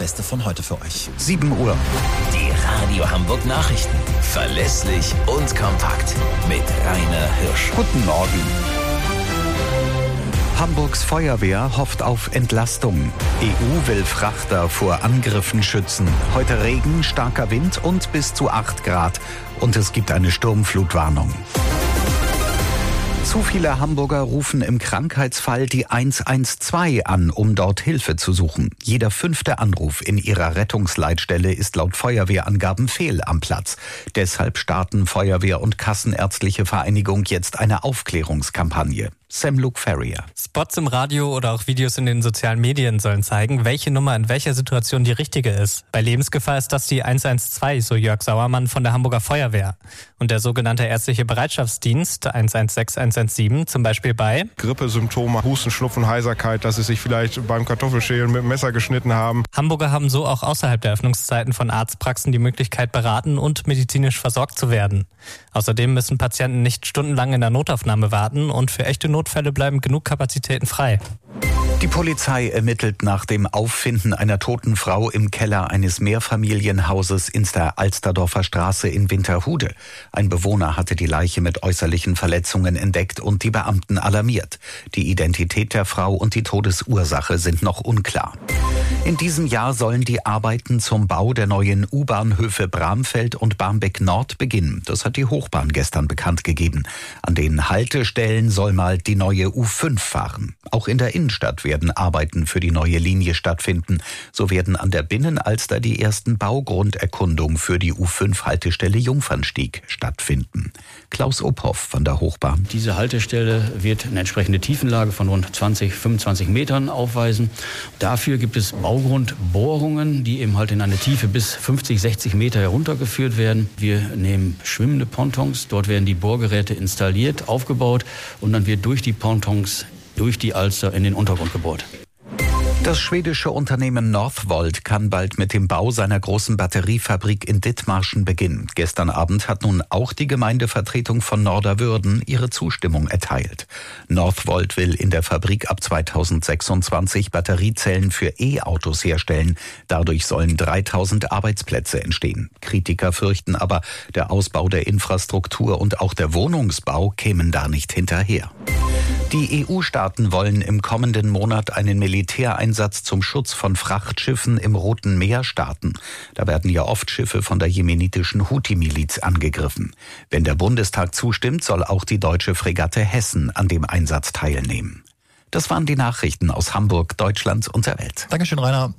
Beste von heute für euch. 7 Uhr. Die Radio Hamburg Nachrichten. Verlässlich und kompakt. Mit Rainer Hirsch. Guten Morgen. Hamburgs Feuerwehr hofft auf Entlastung. EU will Frachter vor Angriffen schützen. Heute Regen, starker Wind und bis zu 8 Grad. Und es gibt eine Sturmflutwarnung. Zu viele Hamburger rufen im Krankheitsfall die 112 an, um dort Hilfe zu suchen. Jeder 5. Anruf in ihrer Rettungsleitstelle ist laut Feuerwehrangaben fehl am Platz. Deshalb starten Feuerwehr- und Kassenärztliche Vereinigung jetzt eine Aufklärungskampagne. Sam Luke Ferrier. Spots im Radio oder auch Videos in den sozialen Medien sollen zeigen, welche Nummer in welcher Situation die richtige ist. Bei Lebensgefahr ist das die 112, so Jörg Sauermann von der Hamburger Feuerwehr. Und der sogenannte ärztliche Bereitschaftsdienst 116, 117 zum Beispiel bei Grippesymptome, Husten, Schnupfen, Heiserkeit, dass sie sich vielleicht beim Kartoffelschälen mit dem Messer geschnitten haben. Hamburger haben so auch außerhalb der Öffnungszeiten von Arztpraxen die Möglichkeit, beraten und medizinisch versorgt zu werden. Außerdem müssen Patienten nicht stundenlang in der Notaufnahme warten und für echte Notfälle bleiben genug Kapazitäten frei. Die Polizei ermittelt nach dem Auffinden einer toten Frau im Keller eines Mehrfamilienhauses in der Alsterdorfer Straße in Winterhude. Ein Bewohner hatte die Leiche mit äußerlichen Verletzungen entdeckt und die Beamten alarmiert. Die Identität der Frau und die Todesursache sind noch unklar. In diesem Jahr sollen die Arbeiten zum Bau der neuen U-Bahnhöfe Bramfeld und Barmbek Nord beginnen. Das hat die Hochbahn gestern bekannt gegeben. An den Haltestellen soll mal die neue U5 fahren. Auch in der Innenstadt werden Arbeiten für die neue Linie stattfinden. So werden an der Binnenalster die ersten Baugrunderkundungen für die U5-Haltestelle Jungfernstieg stattfinden. Klaus Ophoff von der Hochbahn. Diese Haltestelle wird eine entsprechende Tiefenlage von rund 20, 25 Metern aufweisen. Dafür gibt es Baugrundbohrungen, die eben halt in eine Tiefe bis 50, 60 Meter heruntergeführt werden. Wir nehmen schwimmende Pontons, dort werden die Bohrgeräte installiert, aufgebaut und dann wird durch die Pontons, durch die Alster in den Untergrund gebohrt. Das schwedische Unternehmen Northvolt kann bald mit dem Bau seiner großen Batteriefabrik in Dithmarschen beginnen. Gestern Abend hat nun auch die Gemeindevertretung von Norderwürden ihre Zustimmung erteilt. Northvolt will in der Fabrik ab 2026 Batteriezellen für E-Autos herstellen. Dadurch sollen 3000 Arbeitsplätze entstehen. Kritiker fürchten aber, der Ausbau der Infrastruktur und auch der Wohnungsbau kämen da nicht hinterher. Die EU-Staaten wollen im kommenden Monat einen Militäreinsatz zum Schutz von Frachtschiffen im Roten Meer starten. Da werden ja oft Schiffe von der jemenitischen Houthi-Miliz angegriffen. Wenn der Bundestag zustimmt, soll auch die deutsche Fregatte Hessen an dem Einsatz teilnehmen. Das waren die Nachrichten aus Hamburg, Deutschland und der Welt. Dankeschön, Rainer.